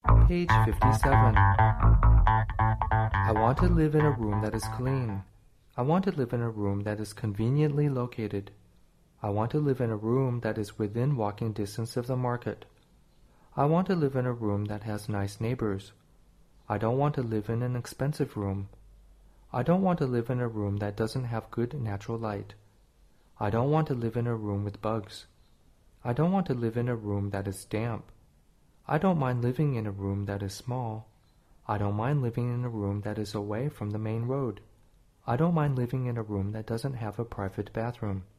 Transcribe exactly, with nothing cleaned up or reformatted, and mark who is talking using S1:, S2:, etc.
S1: Page fifty-seven. I want to live in a room that is clean. I want to live in a room that is conveniently located. I want to live in a room that is within walking distance of the market. I want to live in a room that has nice neighbors. I don't want to live in an expensive room. I don't want to live in a room that doesn't have good natural light. I don't want to live in a room with bugs. I don't want to live in a room that is damp. I don't mind living in a room that is small. I don't mind living in a room that is away from the main road. I don't mind living in a room that doesn't have a private bathroom.